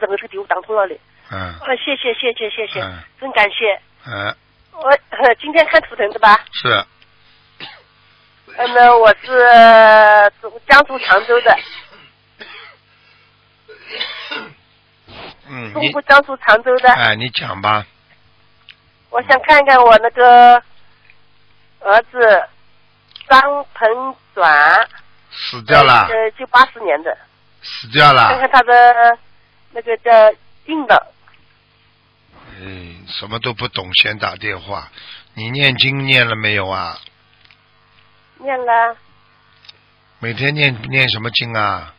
等这个题我打通了嘞。谢谢，真感谢。我今天看图腾的吧？ 是。 那我是江苏常州的。中部江苏常州的。 哎，你讲吧。 我想看看我那个儿子张鹏转。 死掉了。 就80年的。 死掉了。 看看他的那个叫硬的。 什么都不懂，先打电话。你念经念了没有啊？ 念了。 每天念什么经啊？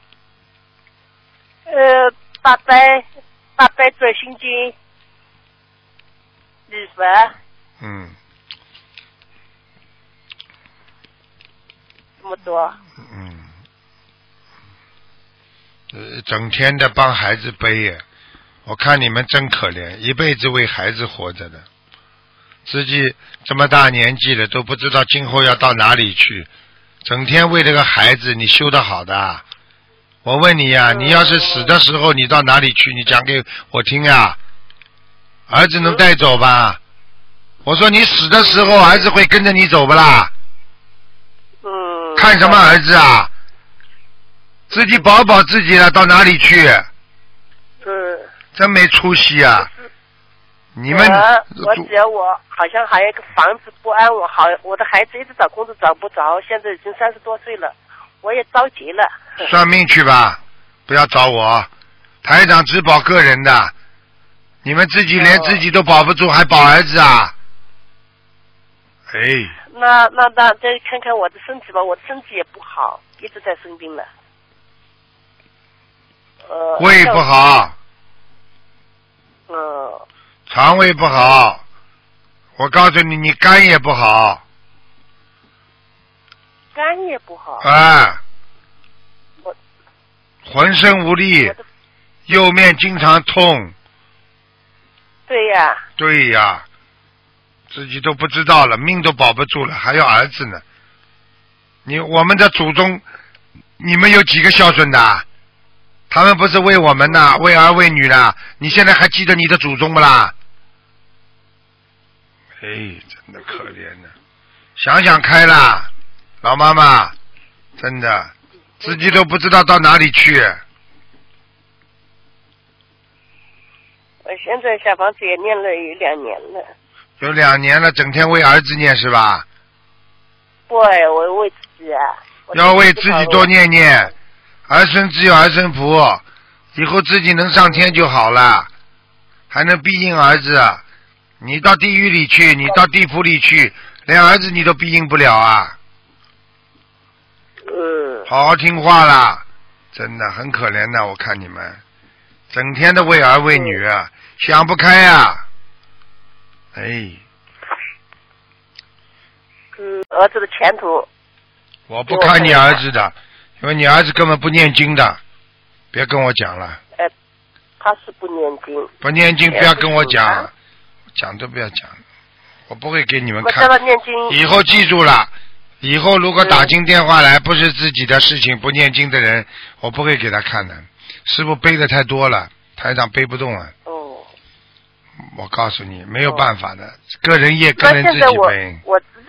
大悲咒心经，礼佛。这么多。 整天的帮孩子背耶，我看你们真可怜，一辈子为孩子活着的，自己这么大年纪了都不知道今后要到哪里去，整天为这个孩子，你修得好的？我问你呀，你要是死的时候你到哪里去？你讲给我听啊！儿子能带走吧？我说你死的时候儿子会跟着你走不啦？看什么儿子啊？自己保自己了，到哪里去？真没出息啊！你们我只要我好像还有一个房子不安，我的孩子一直找工作找不着，现在已经30多岁了，我也着急了。 算命去吧，不要找我，台长只保个人的，你们自己连自己都保不住，还保儿子啊？ 那再看看我的身体吧，我的身体也不好，一直在生病了。 胃不好。肠胃不好，我告诉你，你肝也不好。 肝也不好。 浑身无力，右面经常痛。对呀，自己都不知道了，命都保不住了，还要儿子呢。我们的祖宗，你们有几个孝顺的？他们不是为我们的，为儿为女的，你现在还记得你的祖宗不啦？真的可怜呢，想想开啦，老妈妈，真的自己都不知道到哪里去。 我现在小房子也念了有2年了。 有2年了，整天为儿子念是吧？ 对，我为自己啊。 要为自己多念念。儿孙自有儿孙福，以后自己能上天就好了，还能庇应儿子。你到地狱里去，你到地府里去，连儿子你都庇应不了啊。好好听话啦，真的很可怜的，我看你们整天的为儿为女，想不开啊。 儿子的前途。 我不看你儿子的，因为你儿子根本不念经的，别跟我讲了。 他是不念经。 不念经，不要跟我讲，讲都不要讲，我不会给你们看。 我叫他念经。以后记住了，以后如果打进电话来不是自己的事情，不念经的人，我不会给他看的。师父背的太多了，台长背不动啊。我告诉你，没有办法的，个人业个人自己背。 我自